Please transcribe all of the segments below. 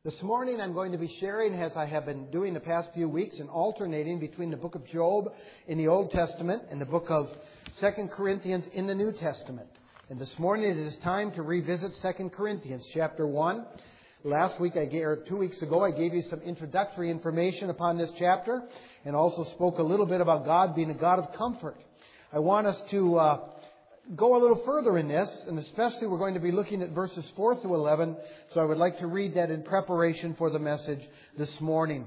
This morning I'm going to be sharing, as I have been doing the past few weeks, and alternating between the book of Job in the Old Testament and the book of 2 Corinthians in the New Testament. And this morning it is time to revisit 2 Corinthians chapter 1. Last week, 2 weeks ago, I gave you some introductory information upon this chapter and also spoke a little bit about God being a God of comfort. I want us to go a little further in this, and especially we're going to be looking at verses 4 through 11, so I would like to read that in preparation for the message this morning.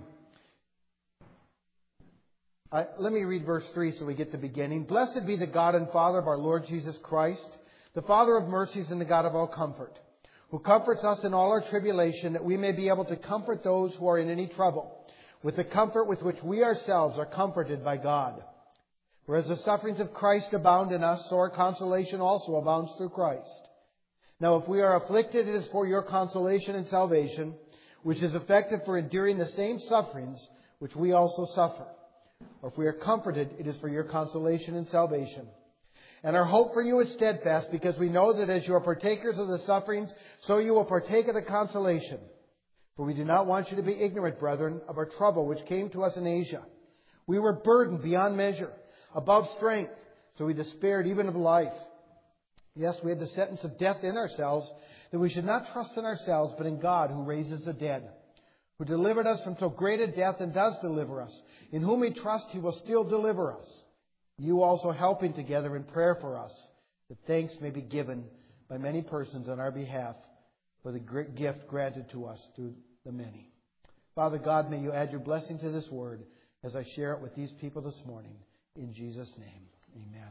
Let me read verse 3 so we get the beginning. Blessed be the God and Father of our Lord Jesus Christ, the Father of mercies and the God of all comfort, who comforts us in all our tribulation, that we may be able to comfort those who are in any trouble, with the comfort with which we ourselves are comforted by God. Whereas the sufferings of Christ abound in us, so our consolation also abounds through Christ. Now if we are afflicted, it is for your consolation and salvation, which is effective for enduring the same sufferings which we also suffer. Or if we are comforted, it is for your consolation and salvation. And our hope for you is steadfast, because we know that as you are partakers of the sufferings, so you will partake of the consolation. For we do not want you to be ignorant, brethren, of our trouble which came to us in Asia. We were burdened beyond measure, above strength, so we despaired even of life. Yes, we had the sentence of death in ourselves, that we should not trust in ourselves, but in God who raises the dead, who delivered us from so great a death and does deliver us. In whom we trust, He will still deliver us. You also helping together in prayer for us, that thanks may be given by many persons on our behalf for the great gift granted to us through the many. Father God, may you add your blessing to this word as I share it with these people this morning. In Jesus' name, amen.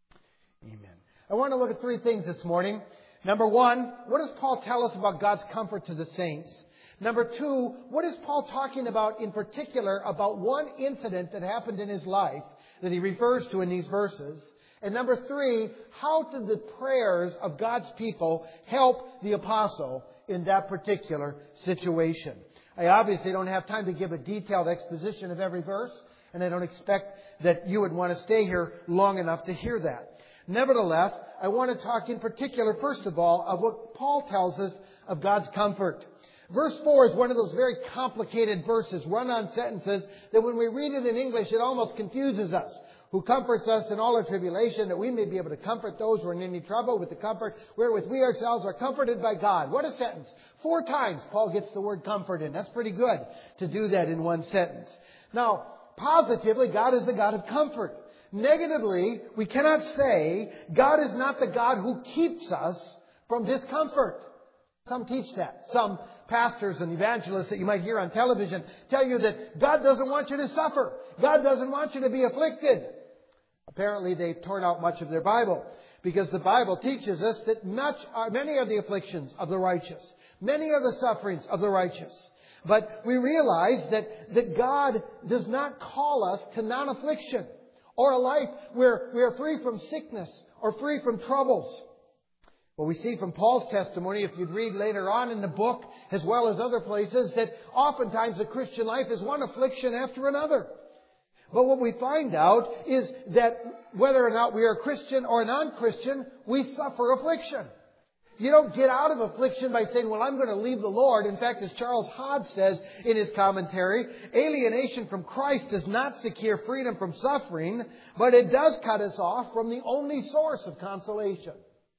Amen. I want to look at three things this morning. Number one, what does Paul tell us about God's comfort to the saints? Number two, what is Paul talking about in particular about one incident that happened in his life that he refers to in these verses? And number three, how did the prayers of God's people help the apostle in that particular situation? I obviously don't have time to give a detailed exposition of every verse, and I don't expect that you would want to stay here long enough to hear that. Nevertheless, I want to talk in particular, first of all, of what Paul tells us of God's comfort. Verse 4 is one of those very complicated verses, run-on sentences, that when we read it in English, it almost confuses us. Who comforts us in all our tribulation, that we may be able to comfort those who are in any trouble with the comfort wherewith we ourselves are comforted by God. What a sentence. 4 times Paul gets the word comfort in. That's pretty good to do that in one sentence. Now, positively, God is the God of comfort. Negatively, we cannot say God is not the God who keeps us from discomfort. Some teach that. Some pastors and evangelists that you might hear on television tell you that God doesn't want you to suffer. God doesn't want you to be afflicted. Apparently, they've torn out much of their Bible, because the Bible teaches us that many are the afflictions of the righteous. Many are the sufferings of the righteous. But we realize that God does not call us to non-affliction or a life where we are free from sickness or free from troubles. Well, we see from Paul's testimony, if you'd read later on in the book, as well as other places, that oftentimes the Christian life is one affliction after another. But what we find out is that whether or not we are Christian or non-Christian, we suffer affliction. You don't get out of affliction by saying, well, I'm going to leave the Lord. In fact, as Charles Hodge says in his commentary, alienation from Christ does not secure freedom from suffering, but it does cut us off from the only source of consolation.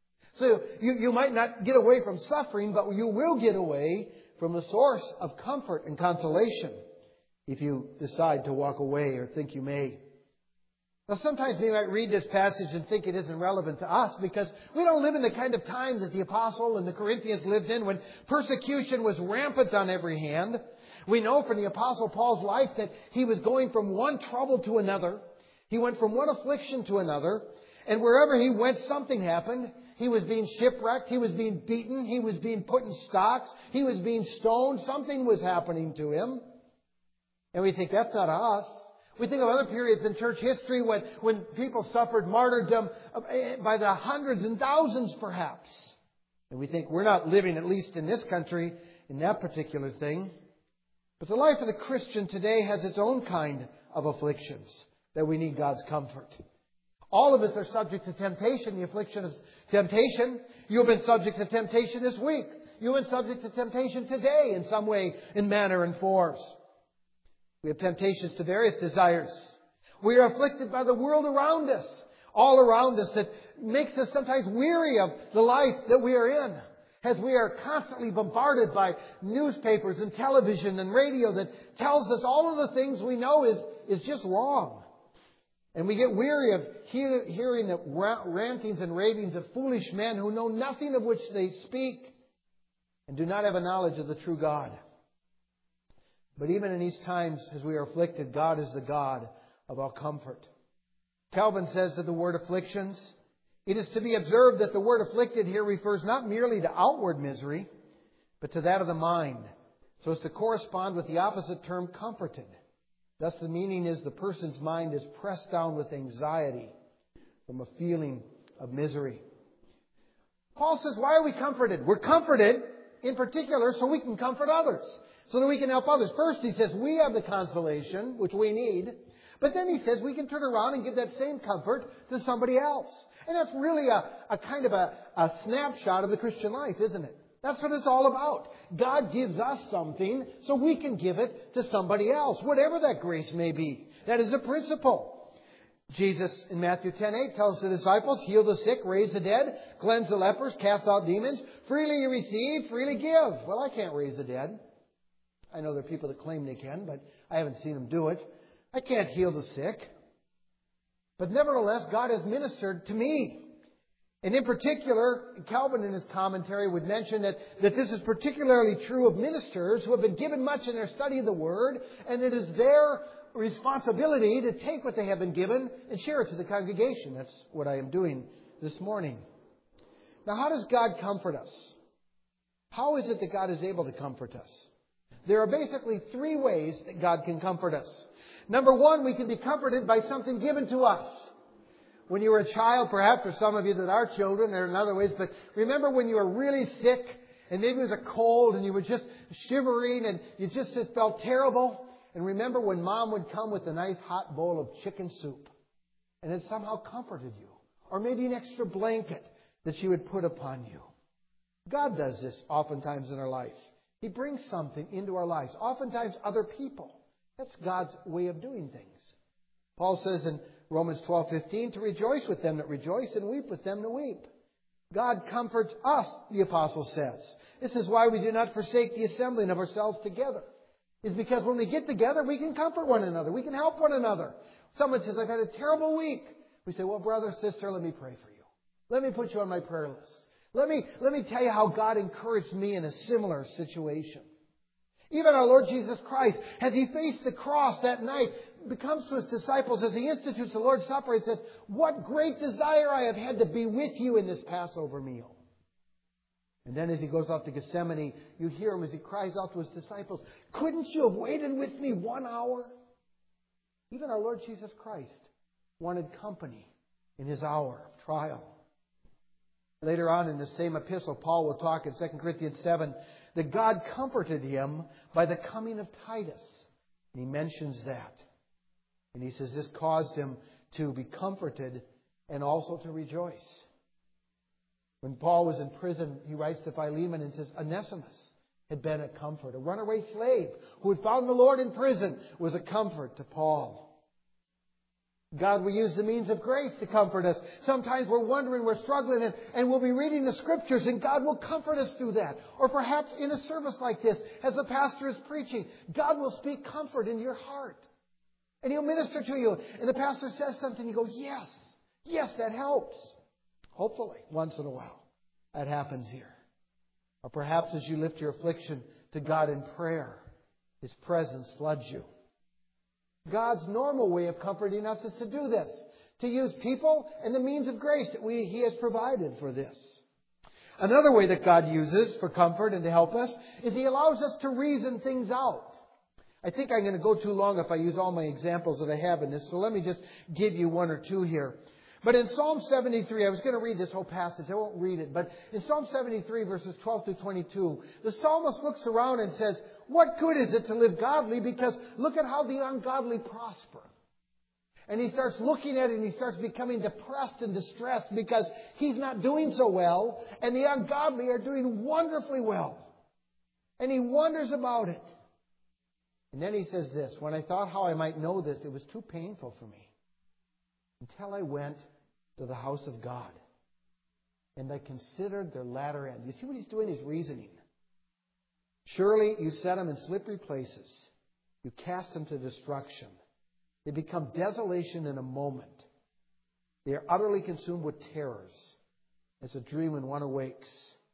So you might not get away from suffering, but you will get away from the source of comfort and consolation if you decide to walk away or think you may. Now, sometimes we might read this passage and think it isn't relevant to us, because we don't live in the kind of time that the apostle and the Corinthians lived in, when persecution was rampant on every hand. We know from the apostle Paul's life that he was going from one trouble to another. He went from one affliction to another. And wherever he went, something happened. He was being shipwrecked. He was being beaten. He was being put in stocks. He was being stoned. Something was happening to him. And we think, that's not us. We think of other periods in church history when people suffered martyrdom by the hundreds and thousands perhaps. And we think we're not living, at least in this country, in that particular thing. But the life of the Christian today has its own kind of afflictions that we need God's comfort. All of us are subject to temptation, the affliction of temptation. You've been subject to temptation this week. human subject to temptation today in some way, in manner and forms. We have temptations to various desires. We are afflicted by the world around us, all around us, that makes us sometimes weary of the life that we are in, as we are constantly bombarded by newspapers and television and radio that tells us all of the things we know is just wrong. And we get weary of hearing the rantings and ravings of foolish men who know nothing of which they speak and do not have a knowledge of the true God. But even in these times, as we are afflicted, God is the God of all comfort. Calvin says that the word afflictions, it is to be observed that the word afflicted here refers not merely to outward misery, but to that of the mind, so as to correspond with the opposite term, comforted. Thus the meaning is the person's mind is pressed down with anxiety from a feeling of misery. Paul says, why are we comforted? We're comforted in particular so we can comfort others, so that we can help others. First, he says, we have the consolation which we need. But then he says we can turn around and give that same comfort to somebody else. And that's really a kind of a snapshot of the Christian life, isn't it? That's what it's all about. God gives us something so we can give it to somebody else, whatever that grace may be. That is a principle. Jesus in Matthew 10:8 tells the disciples, heal the sick, raise the dead, cleanse the lepers, cast out demons. Freely you receive, freely give. Well, I can't raise the dead. I know there are people that claim they can, but I haven't seen them do it. I can't heal the sick. But nevertheless, God has ministered to me. And in particular, Calvin in his commentary would mention that this is particularly true of ministers who have been given much in their study of the Word, and it is their responsibility to take what they have been given and share it to the congregation. That's what I am doing this morning. Now, how does God comfort us? How is it that God is able to comfort us? There are basically three ways that God can comfort us. Number one, we can be comforted by something given to us. When you were a child, perhaps, or some of you that are children, there are in other ways, but remember when you were really sick and maybe it was a cold and you were just shivering and you just felt terrible. And remember when Mom would come with a nice hot bowl of chicken soup and it somehow comforted you. Or maybe an extra blanket that she would put upon you. God does this oftentimes in our life. He brings something into our lives, oftentimes other people. That's God's way of doing things. Paul says in Romans 12:15, to rejoice with them that rejoice and weep with them that weep. God comforts us, the apostle says. This is why we do not forsake the assembling of ourselves together. It's because when we get together, we can comfort one another. We can help one another. Someone says, I've had a terrible week. We say, well, brother, sister, let me pray for you. Let me put you on my prayer list. Let me tell you how God encouraged me in a similar situation. Even our Lord Jesus Christ, as He faced the cross that night, comes to His disciples as He institutes the Lord's Supper and says, what great desire I have had to be with you in this Passover meal. And then as He goes off to Gethsemane, you hear Him as He cries out to His disciples, couldn't you have waited with me 1 hour? Even our Lord Jesus Christ wanted company in His hour of trial. Later on in the same epistle, Paul will talk in 2 Corinthians 7 that God comforted him by the coming of Titus. And he mentions that. And he says this caused him to be comforted and also to rejoice. When Paul was in prison, he writes to Philemon and says, Onesimus had been a comfort. A runaway slave who had found the Lord in prison was a comfort to Paul. God will use the means of grace to comfort us. Sometimes we're wondering, we're struggling, and we'll be reading the Scriptures, and God will comfort us through that. Or perhaps in a service like this, as the pastor is preaching, God will speak comfort into your heart. And He'll minister to you. And the pastor says something, you go, yes, that helps. Hopefully, once in a while, that happens here. Or perhaps as you lift your affliction to God in prayer, His presence floods you. God's normal way of comforting us is to do this, to use people and the means of grace that He has provided for this. Another way that God uses for comfort and to help us is He allows us to reason things out. I think I'm going to go too long if I use all my examples that I have in this, so let me just give you one or two here. But in Psalm 73, I was going to read this whole passage. I won't read it. But in Psalm 73, verses 12 to 22, the psalmist looks around and says, what good is it to live godly? Because look at how the ungodly prosper. And he starts looking at it and he starts becoming depressed and distressed because he's not doing so well and the ungodly are doing wonderfully well. And he wonders about it. And then he says this, when I thought how I might know this, it was too painful for me until I went to the house of God. And I considered their latter end. You see what he's doing? He's reasoning. Surely you set them in slippery places. You cast them to destruction. They become desolation in a moment. They are utterly consumed with terrors, as a dream when one awakes.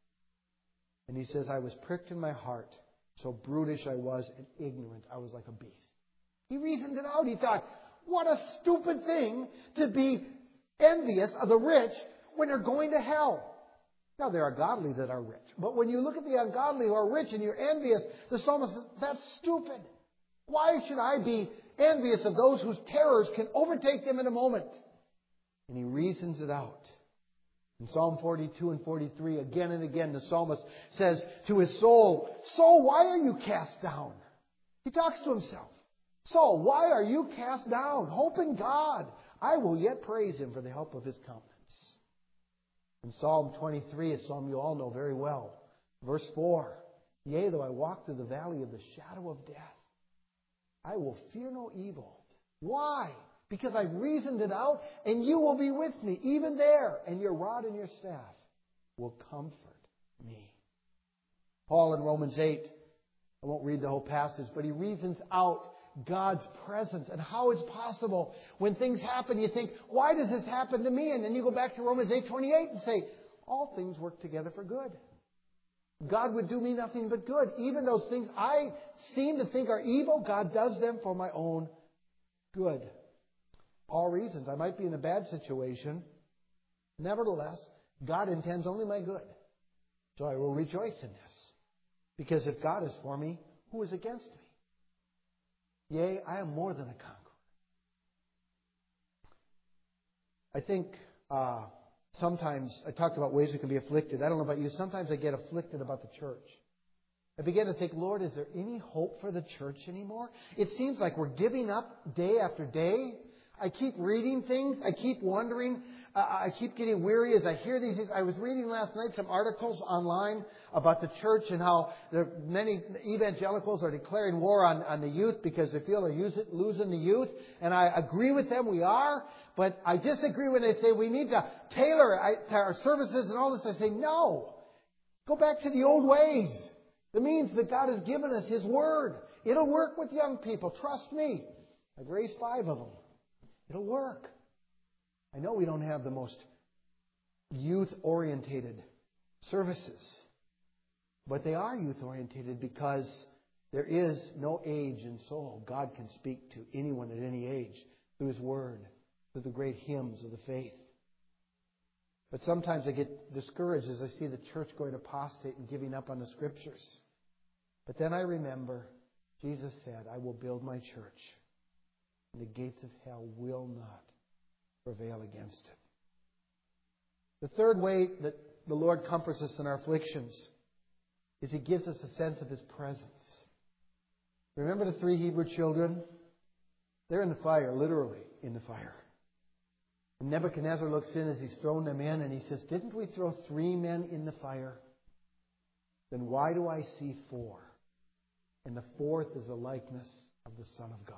And he says, I was pricked in my heart. So brutish I was and ignorant. I was like a beast. He reasoned it out. He thought, what a stupid thing to be envious of the rich when they're going to hell. Now, there are godly that are rich. But when you look at the ungodly who are rich and you're envious, the psalmist says, that's stupid. Why should I be envious of those whose terrors can overtake them in a moment? And he reasons it out. In Psalm 42 and 43, again and again, the psalmist says to his soul, Soul, why are you cast down? He talks to himself. Soul, why are you cast down? Hope in God. I will yet praise Him for the help of His countenance. In Psalm 23, a psalm you all know very well, verse 4, Yea, though I walk through the valley of the shadow of death, I will fear no evil. Why? Because I've reasoned it out, and you will be with me, even there, and your rod and your staff will comfort me. Paul in Romans 8, I won't read the whole passage, but he reasons out God's presence and how it's possible. When things happen, you think, why does this happen to me? And then you go back to Romans 8:28 and say, all things work together for good. God would do me nothing but good. Even those things I seem to think are evil, God does them for my own good. All reasons. I might be in a bad situation. Nevertheless, God intends only my good. So I will rejoice in this. Because if God is for me, who is against me? Yea, I am more than a conqueror. I think sometimes, I talked about ways we can be afflicted. I don't know about you. Sometimes I get afflicted about the church. I begin to think, Lord, is there any hope for the church anymore? It seems like we're giving up day after day. I keep reading things. I keep wondering. I keep getting weary as I hear these things. I was reading last night some articles online about the church and how many evangelicals are declaring war on the youth because they feel they're losing the youth. And I agree with them, we are. But I disagree when they say we need to tailor our services and all this. I say, no. Go back to the old ways. The means that God has given us, His Word. It'll work with young people. Trust me. I've raised 5 of them. It'll work. I know we don't have the most youth-orientated services, but they are youth-orientated because there is no age and soul. God can speak to anyone at any age through His Word, through the great hymns of the faith. But sometimes I get discouraged as I see the church going apostate and giving up on the Scriptures. But then I remember Jesus said, I will build my church, and the gates of hell will not prevail against it. The third way that the Lord comforts us in our afflictions is He gives us a sense of His presence. Remember the 3 Hebrew children? They're in the fire, literally in the fire. And Nebuchadnezzar looks in as he's thrown them in and he says, didn't we throw 3 men in the fire? Then why do I see 4? And the 4th is a likeness of the Son of God.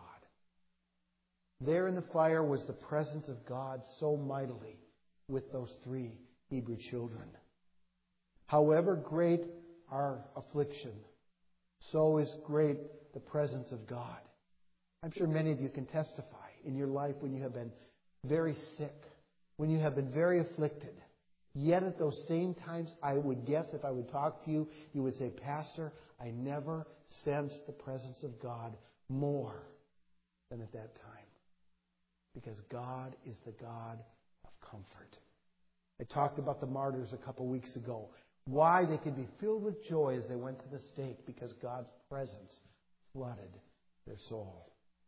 There in the fire was the presence of God so mightily with those 3 Hebrew children. However great our affliction, so is great the presence of God. I'm sure many of you can testify in your life when you have been very sick, when you have been very afflicted. Yet at those same times, I would guess if I would talk to you, you would say, Pastor, I never sensed the presence of God more than at that time. Because God is the God of comfort. I talked about the martyrs a couple weeks ago. Why they could be filled with joy as they went to the stake. Because God's presence flooded their soul.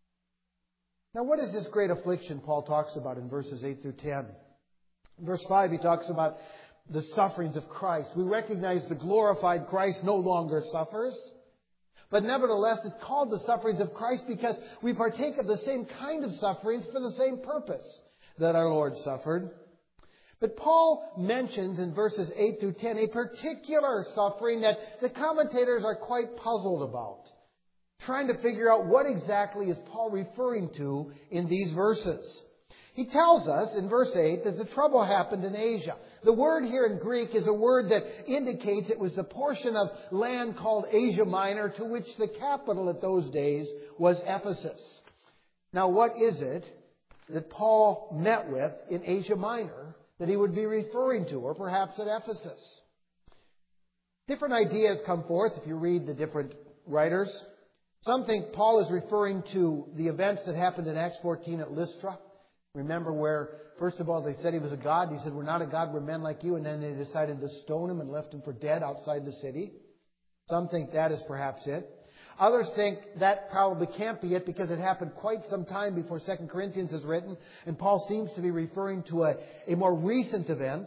Now what is this great affliction Paul talks about in verses 8 through 10? In verse 5 he talks about the sufferings of Christ. We recognize the glorified Christ no longer suffers. But nevertheless, it's called the sufferings of Christ because we partake of the same kind of sufferings for the same purpose that our Lord suffered. But Paul mentions in verses 8 through 10 a particular suffering that the commentators are quite puzzled about, trying to figure out what exactly is Paul referring to in these verses. He tells us in verse 8 that the trouble happened in Asia. The word here in Greek is a word that indicates it was the portion of land called Asia Minor, to which the capital at those days was Ephesus. Now, what is it that Paul met with in Asia Minor that he would be referring to, or perhaps at Ephesus? Different ideas come forth if you read the different writers. Some think Paul is referring to the events that happened in Acts 14 at Lystra. Remember where, first of all, they said he was a god. He said, "We're not a god, we're men like you." And then they decided to stone him and left him for dead outside the city. Some think that is perhaps it. Others think that probably can't be it because it happened quite some time before 2 Corinthians is written. And Paul seems to be referring to a more recent event.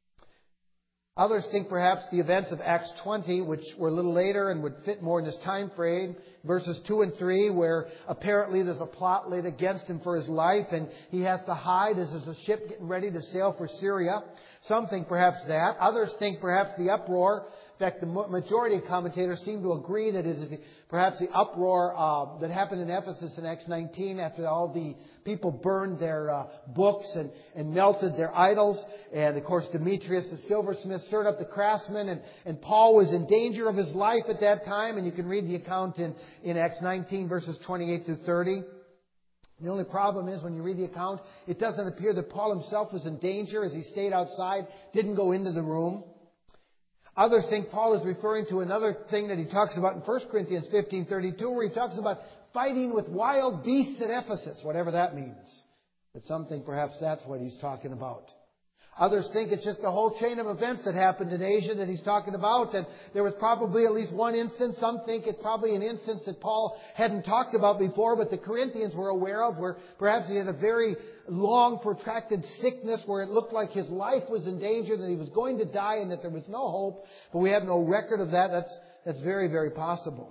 Others think perhaps the events of Acts 20, which were a little later and would fit more in this time frame, verses 2 and 3, where apparently there's a plot laid against him for his life and he has to hide as there's a ship getting ready to sail for Syria. Some think perhaps that. Others think perhaps the uproar. In fact, the majority of commentators seem to agree that it is perhaps the uproar that happened in Ephesus in Acts 19 after all the people burned their books and melted their idols. And, of course, Demetrius, the silversmith, stirred up the craftsmen. And Paul was in danger of his life at that time. And you can read the account in Acts 19, verses 28 through 30. The only problem is when you read the account, it doesn't appear that Paul himself was in danger as he stayed outside, didn't go into the room. Others think Paul is referring to another thing that he talks about in 1 Corinthians 15:32, where he talks about fighting with wild beasts at Ephesus, whatever that means. But some think perhaps that's what he's talking about. Others think it's just the whole chain of events that happened in Asia that he's talking about, and there was probably at least one instance. Some think it's probably an instance that Paul hadn't talked about before, but the Corinthians were aware of, where perhaps he had a very long, protracted sickness where it looked like his life was in danger, that he was going to die and that there was no hope. But we have no record of that. That's very, very possible.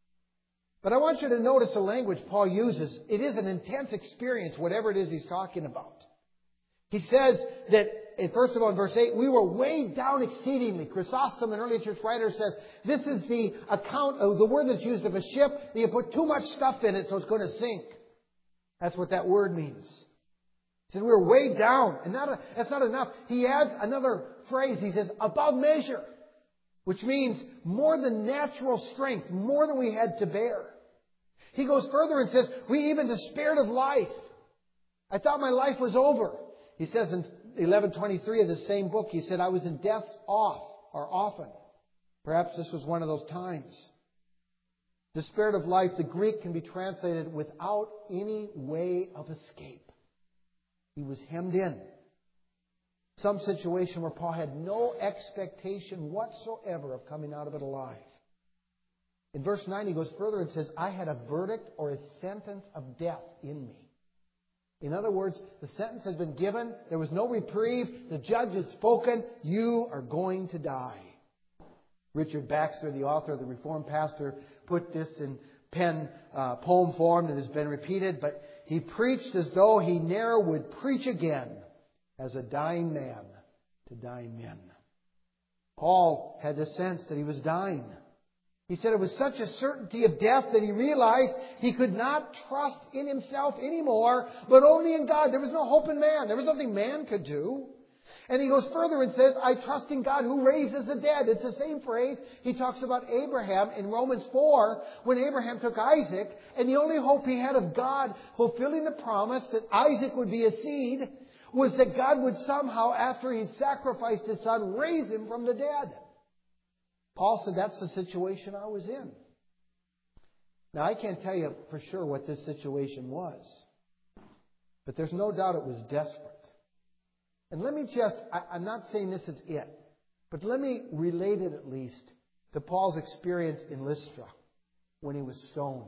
But I want you to notice the language Paul uses. It is an intense experience, whatever it is he's talking about. He says that, first of all, in verse 8, we were weighed down exceedingly. Chrysostom, an early church writer, says this is the account of the word that's used of a ship that you put too much stuff in it so it's going to sink. That's what that word means. He said we were weighed down. And that's not enough. He adds another phrase. He says, above measure. Which means more than natural strength. More than we had to bear. He goes further and says, we even despaired of life. I thought my life was over. He says in 11:23 of the same book, he said, I was in death's often. Perhaps this was one of those times. Despaired of life, the Greek can be translated without any way of escape. He was hemmed in. Some situation where Paul had no expectation whatsoever of coming out of it alive. In verse 9 he goes further and says, I had a verdict or a sentence of death in me. In other words, the sentence had been given. There was no reprieve. The judge had spoken. You are going to die. Richard Baxter, the author of the Reformed Pastor, put this in poem form that has been repeated. But he preached as though he ne'er would preach again, as a dying man to dying men. Paul had the sense that he was dying. He said it was such a certainty of death that he realized he could not trust in himself anymore, but only in God. There was no hope in man. There was nothing man could do. And he goes further and says, I trust in God who raises the dead. It's the same phrase he talks about Abraham in Romans 4, when Abraham took Isaac, and the only hope he had of God fulfilling the promise that Isaac would be a seed was that God would somehow, after he sacrificed his son, raise him from the dead. Paul said, that's the situation I was in. Now, I can't tell you for sure what this situation was. But there's no doubt it was desperate. And let me I'm not saying this is it. But let me relate it at least to Paul's experience in Lystra when he was stoned.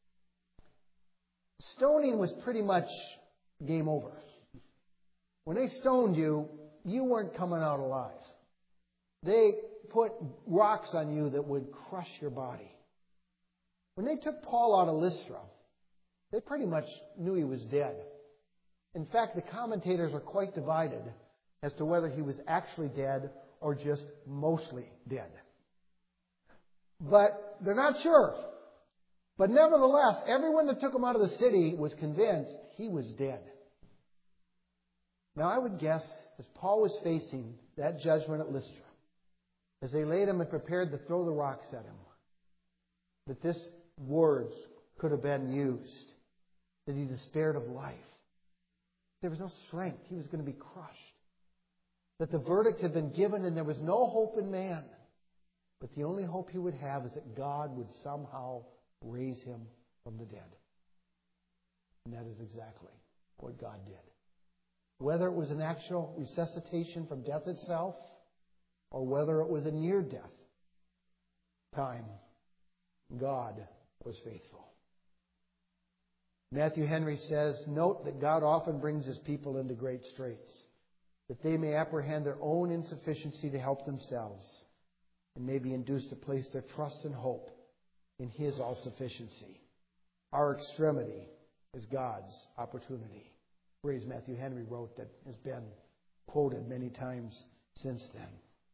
Stoning was pretty much game over. When they stoned you, you weren't coming out alive. They put rocks on you that would crush your body. When they took Paul out of Lystra, they pretty much knew he was dead. In fact, the commentators are quite divided as to whether he was actually dead or just mostly dead. But they're not sure. But nevertheless, everyone that took him out of the city was convinced he was dead. Now I would guess, as Paul was facing that judgment at Lystra, as they laid him and prepared to throw the rocks at him, that this words could have been used, that he despaired of life. There was no strength. He was going to be crushed. That the verdict had been given and there was no hope in man. But the only hope he would have is that God would somehow raise him from the dead. And that is exactly what God did. Whether it was an actual resuscitation from death itself, or whether it was a near-death time, God was faithful. Matthew Henry says, note that God often brings His people into great straits, that they may apprehend their own insufficiency to help themselves, and may be induced to place their trust and hope in His all-sufficiency. Our extremity is God's opportunity. Phrase Matthew Henry wrote that has been quoted many times since then.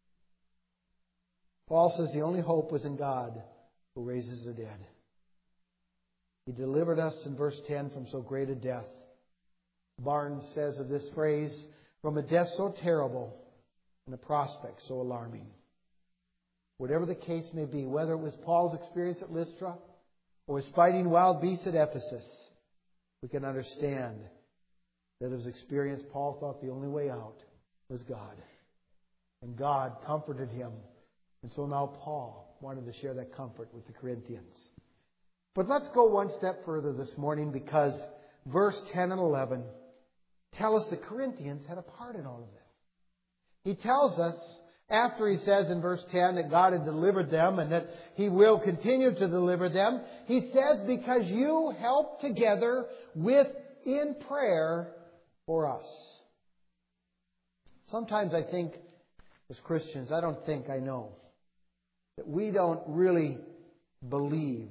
Paul says the only hope was in God who raises the dead. He delivered us in verse 10 from so great a death. Barnes says of this phrase, from a death so terrible and a prospect so alarming. Whatever the case may be, whether it was Paul's experience at Lystra or his fighting wild beasts at Ephesus, we can understand that his experience, Paul thought the only way out was God. And God comforted him. And so now Paul wanted to share that comfort with the Corinthians. But let's go one step further this morning, because verse 10 and 11 tell us the Corinthians had a part in all of this. He tells us, after he says in verse 10 that God had delivered them and that He will continue to deliver them, he says, because you help together in prayer for us. Sometimes I think, as Christians, I know, that we don't really believe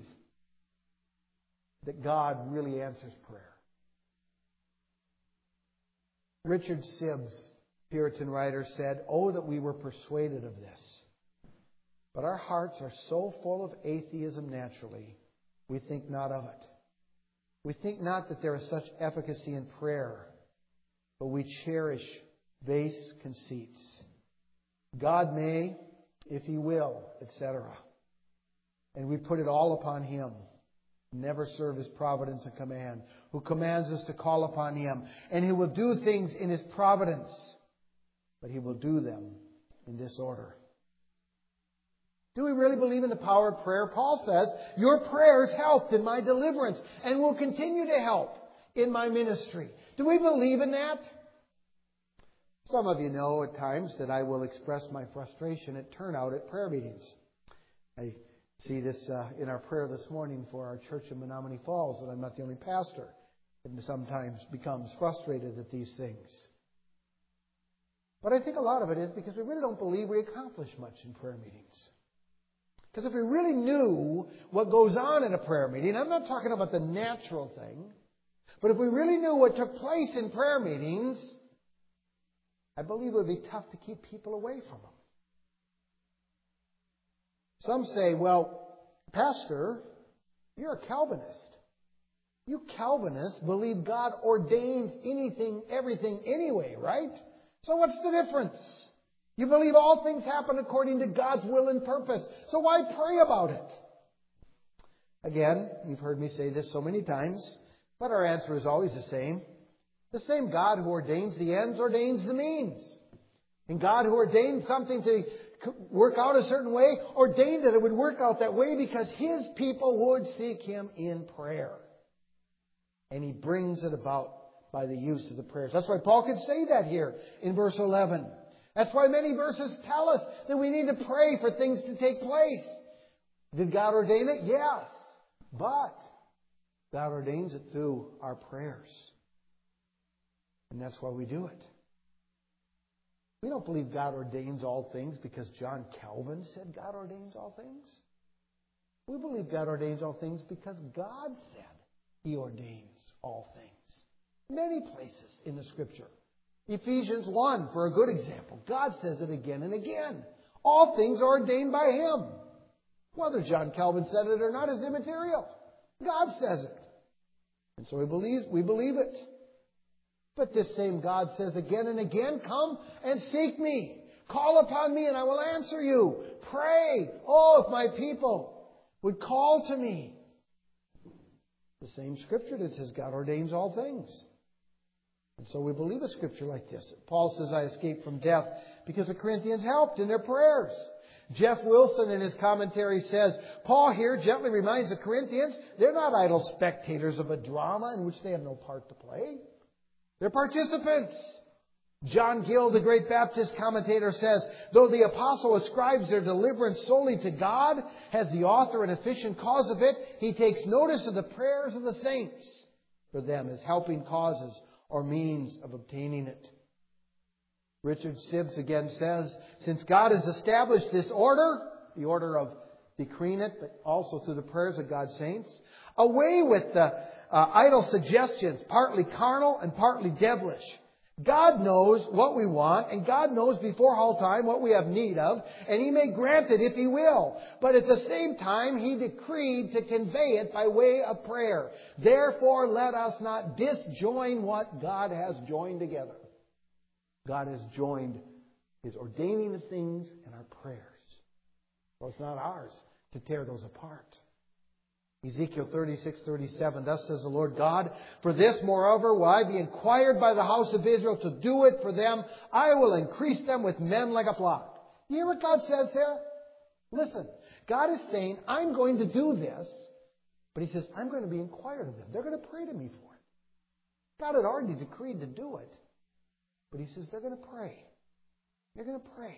that God really answers prayer. Richard Sibbes, Puritan writer, said, "Oh, that we were persuaded of this. But our hearts are so full of atheism naturally, we think not of it. We think not that there is such efficacy in prayer, but we cherish base conceits. God may, if He will, etc. And we put it all upon Him. Never serve His providence and command, who commands us to call upon Him. And He will do things in His providence, but He will do them in this order." Do we really believe in the power of prayer? Paul says, your prayers helped in my deliverance and will continue to help in my ministry. Do we believe in that? Some of you know at times that I will express my frustration at turnout at prayer meetings. I see this in our prayer this morning for our church in Menominee Falls, that I'm not the only pastor that sometimes becomes frustrated at these things. But I think a lot of it is because we really don't believe we accomplish much in prayer meetings. Because if we really knew what goes on in a prayer meeting, I'm not talking about the natural thing, but if we really knew what took place in prayer meetings, I believe it would be tough to keep people away from them. Some say, well, Pastor, you're a Calvinist. You Calvinists believe God ordained anything, everything anyway, right? So what's the difference? You believe all things happen according to God's will and purpose. So why pray about it? Again, you've heard me say this so many times, but our answer is always the same. The same God who ordains the ends ordains the means. And God who ordained something to work out a certain way ordained that it would work out that way because His people would seek Him in prayer. And He brings it about by the use of the prayers. That's why Paul could say that here in verse 11. That's why many verses tell us that we need to pray for things to take place. Did God ordain it? Yes. But God ordains it through our prayers. And that's why we do it. We don't believe God ordains all things because John Calvin said God ordains all things. We believe God ordains all things because God said He ordains all things. Many places in the Scripture. Ephesians 1, for a good example. God says it again and again. All things are ordained by Him. Whether John Calvin said it or not is immaterial. God says it. And so we believe it. But this same God says again and again, come and seek me. Call upon me and I will answer you. Pray. Oh, if my people would call to me. The same Scripture that says God ordains all things. And so we believe a Scripture like this. Paul says, I escaped from death because the Corinthians helped in their prayers. Jeff Wilson in his commentary says, Paul here gently reminds the Corinthians, they're not idle spectators of a drama in which they have no part to play. They're participants. John Gill, the great Baptist commentator, says, though the apostle ascribes their deliverance solely to God, as the author and efficient cause of it, he takes notice of the prayers of the saints for them as helping causes or means of obtaining it. Richard Sibbes again says, since God has established this order, the order of decreeing it, but also through the prayers of God's saints, away with the idle suggestions, partly carnal and partly devilish. God knows what we want, and God knows before all time what we have need of, and He may grant it if He will. But at the same time, He decreed to convey it by way of prayer. Therefore, let us not disjoin what God has joined together. God has joined His ordaining of things and our prayers. Well, it's not ours to tear those apart. Ezekiel 36:37, thus says the Lord God, for this, moreover, will I be inquired by the house of Israel to do it for them. I will increase them with men like a flock. You hear what God says there? Listen, God is saying, I'm going to do this, but He says, I'm going to be inquired of them. They're going to pray to me for it. God had already decreed to do it, but He says, they're going to pray. They're going to pray.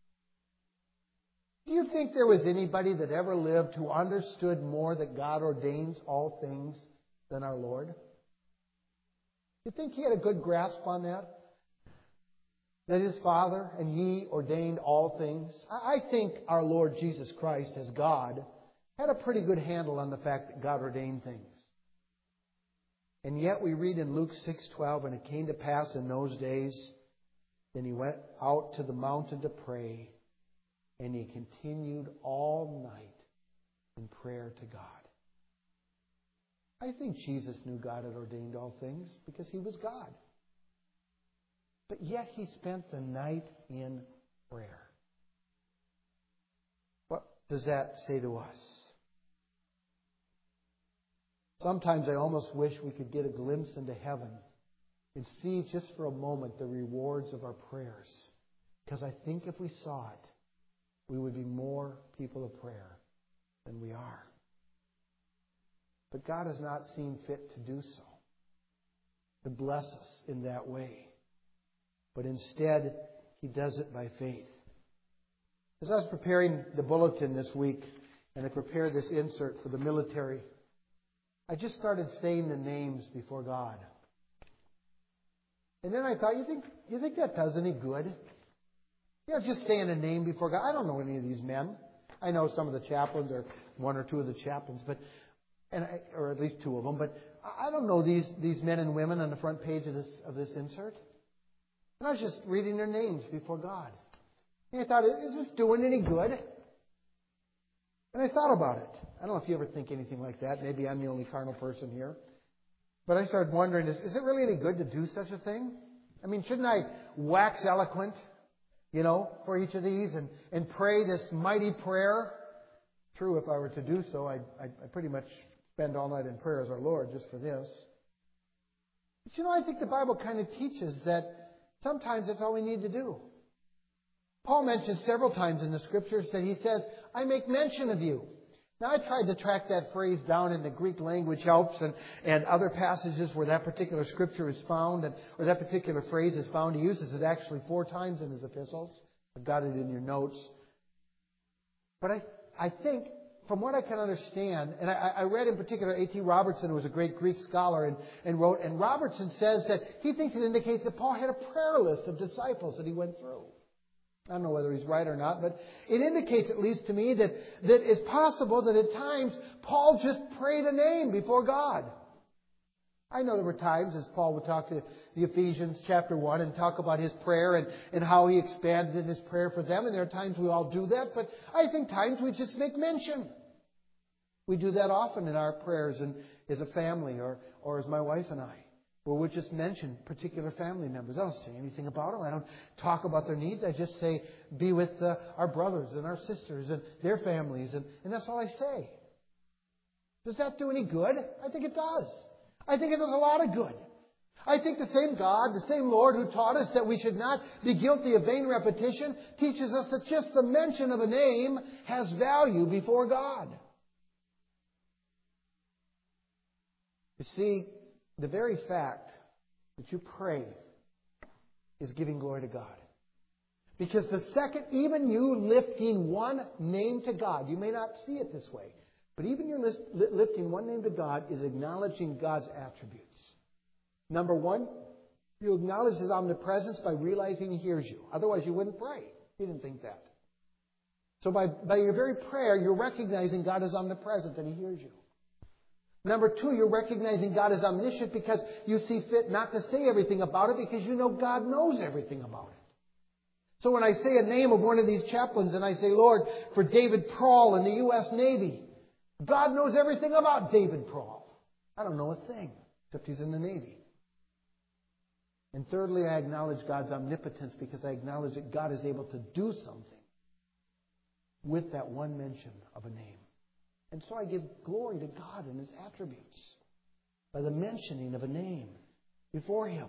Do you think there was anybody that ever lived who understood more that God ordains all things than our Lord? You think He had a good grasp on that? That His Father and He ordained all things? I think our Lord Jesus Christ, as God, had a pretty good handle on the fact that God ordained things. And yet we read in Luke 6:12, and it came to pass in those days, then He went out to the mountain to pray, and He continued all night in prayer to God. I think Jesus knew God had ordained all things because He was God. But yet He spent the night in prayer. What does that say to us? Sometimes I almost wish we could get a glimpse into heaven and see just for a moment the rewards of our prayers. Because I think if we saw it, we would be more people of prayer than we are. But God has not seen fit to do so, to bless us in that way. But instead, He does it by faith. As I was preparing the bulletin this week, and I prepared this insert for the military, I just started saying the names before God. And then I thought, you think that does any good? Just saying a name before God. I don't know any of these men. I know some of the chaplains, or one or two of the chaplains, or at least two of them. But I don't know these men and women on the front page of this insert. And I was just reading their names before God. And I thought, is this doing any good? And I thought about it. I don't know if you ever think anything like that. Maybe I'm the only carnal person here. But I started wondering, is it really any good to do such a thing? I mean, shouldn't I wax eloquent, for each of these and pray this mighty prayer? True, if I were to do so, I pretty much spend all night in prayer as our Lord just for this. But I think the Bible kind of teaches that sometimes that's all we need to do. Paul mentions several times in the Scriptures that he says, I make mention of you. Now, I tried to track that phrase down in the Greek language helps and other passages where that particular Scripture is found, or that particular phrase is found. He uses it actually 4 times in his epistles. I've got it in your notes. But I think, from what I can understand, and I read in particular A.T. Robertson, who was a great Greek scholar, and wrote, and Robertson says that he thinks it indicates that Paul had a prayer list of disciples that he went through. I don't know whether he's right or not, but it indicates, at least to me, that it's possible that at times Paul just prayed a name before God. I know there were times, as Paul would talk to the Ephesians chapter 1 and talk about his prayer and how he expanded in his prayer for them. And there are times we all do that, but I think times we just make mention. We do that often in our prayers and as a family or as my wife and I, where we just mention particular family members. I don't say anything about them. I don't talk about their needs. I just say, be with our brothers and our sisters and their families. And that's all I say. Does that do any good? I think it does. I think it does a lot of good. I think the same God, the same Lord who taught us that we should not be guilty of vain repetition, teaches us that just the mention of a name has value before God. You see, the very fact that you pray is giving glory to God. Because the second, even you lifting one name to God, you may not see it this way, but even you lifting one name to God is acknowledging God's attributes. Number one, you acknowledge His omnipresence by realizing He hears you. Otherwise, you wouldn't pray. You didn't think that. So by your very prayer, you're recognizing God is omnipresent and He hears you. Number two, you're recognizing God is omniscient because you see fit not to say everything about it because you know God knows everything about it. So when I say a name of one of these chaplains and I say, Lord, for David Prohl in the U.S. Navy, God knows everything about David Prohl. I don't know a thing, except he's in the Navy. And thirdly, I acknowledge God's omnipotence because I acknowledge that God is able to do something with that one mention of a name. And so I give glory to God and His attributes by the mentioning of a name before Him.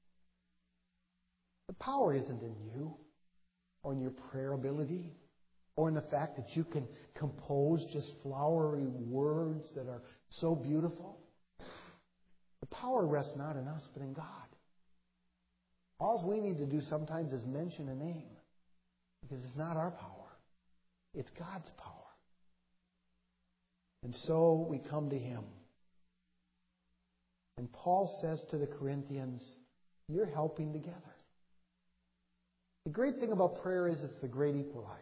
The power isn't in you or in your prayer ability or in the fact that you can compose just flowery words that are so beautiful. The power rests not in us but in God. All we need to do sometimes is mention a name because it's not our power. It's God's power. And so we come to Him. And Paul says to the Corinthians, you're helping together. The great thing about prayer is it's the great equalizer.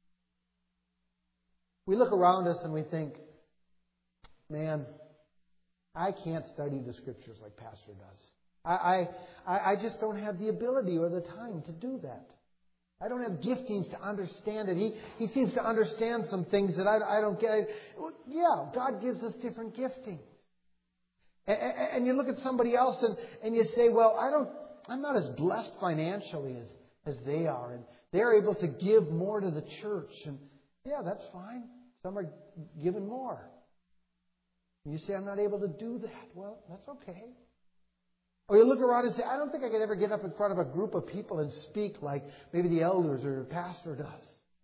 We look around us and we think, man, I can't study the Scriptures like Pastor does. I just don't have the ability or the time to do that. I don't have giftings to understand it. He seems to understand some things that I don't get. Yeah, God gives us different giftings. And you look at somebody else and you say, well, I'm not as blessed financially as they are. And they're able to give more to the church. And yeah, that's fine. Some are giving more. And you say, I'm not able to do that. Well, that's okay. Or you look around and say, I don't think I could ever get up in front of a group of people and speak like maybe the elders or the pastor does.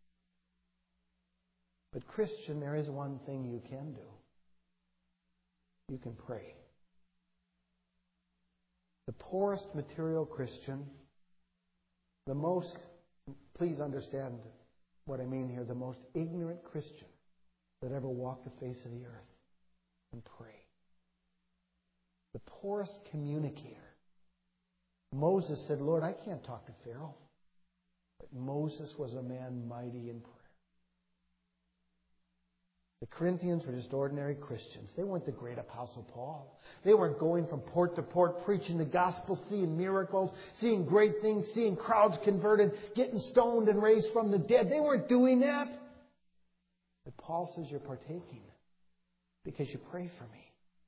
But Christian, there is one thing you can do. You can pray. The poorest material Christian, the most, please understand what I mean here, the most ignorant Christian that ever walked the face of the earth can pray. The poorest communicator. Moses said, Lord, I can't talk to Pharaoh. But Moses was a man mighty in prayer. The Corinthians were just ordinary Christians. They weren't the great Apostle Paul. They weren't going from port to port preaching the gospel, seeing miracles, seeing great things, seeing crowds converted, getting stoned and raised from the dead. They weren't doing that. But Paul says you're partaking because you pray for me.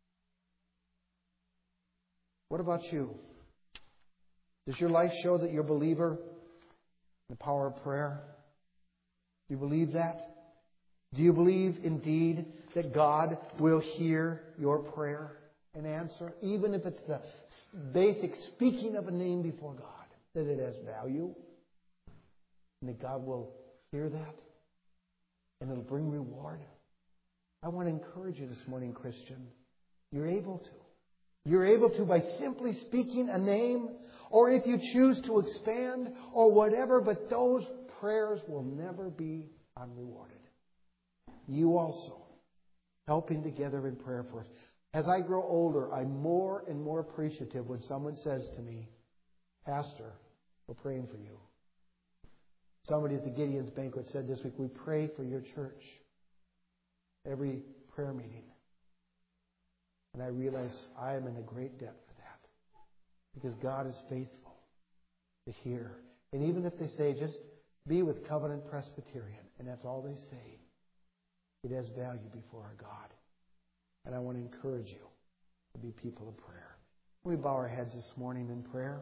What about you? Does your life show that you're a believer in the power of prayer? Do you believe that? Do you believe indeed that God will hear your prayer and answer, even if it's the basic speaking of a name before God, that it has value, and that God will hear that, and it'll bring reward? I want to encourage you this morning, Christian. You're able to. You're able to by simply speaking a name, or if you choose to expand, or whatever, but those prayers will never be unrewarded. You also, helping together in prayer for us. As I grow older, I'm more and more appreciative when someone says to me, Pastor, we're praying for you. Somebody at the Gideon's banquet said this week, we pray for your church every prayer meeting. And I realize I am in a great debt for that. Because God is faithful to hear. And even if they say, just be with Covenant Presbyterian, and that's all they say, it has value before our God. And I want to encourage you to be people of prayer. We bow our heads this morning in prayer.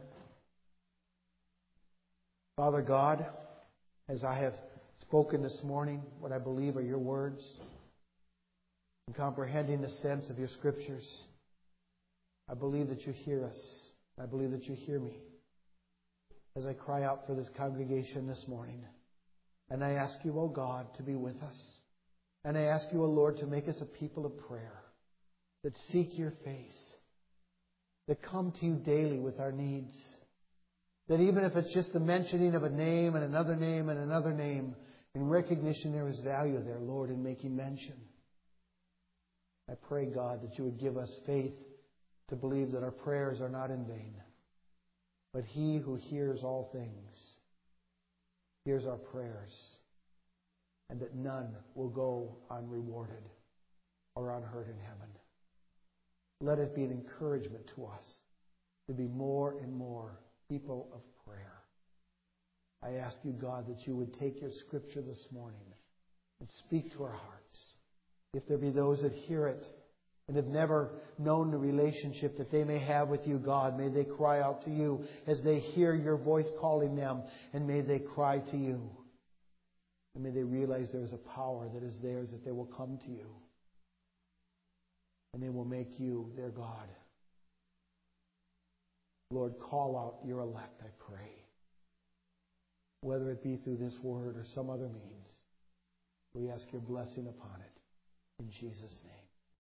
Father God, as I have spoken this morning, what I believe are your words, and comprehending the sense of your scriptures, I believe that you hear us. I believe that you hear me as I cry out for this congregation this morning. And I ask you, O God, to be with us. And I ask you, O Lord, to make us a people of prayer that seek your face, that come to you daily with our needs, that even if it's just the mentioning of a name and another name and another name, in recognition there is value there, Lord, in making mention. I pray, God, that you would give us faith to believe that our prayers are not in vain, but he who hears all things hears our prayers, and that none will go unrewarded or unheard in heaven. Let it be an encouragement to us to be more and more people of prayer. I ask you, God, that you would take your scripture this morning and speak to our hearts. If there be those that hear it and have never known the relationship that they may have with you, God, may they cry out to you as they hear your voice calling them, and may they cry to you. And may they realize there is a power that is theirs, that they will come to you and they will make you their God. Lord, call out your elect, I pray. Whether it be through this word or some other means, we ask your blessing upon it. In Jesus' name.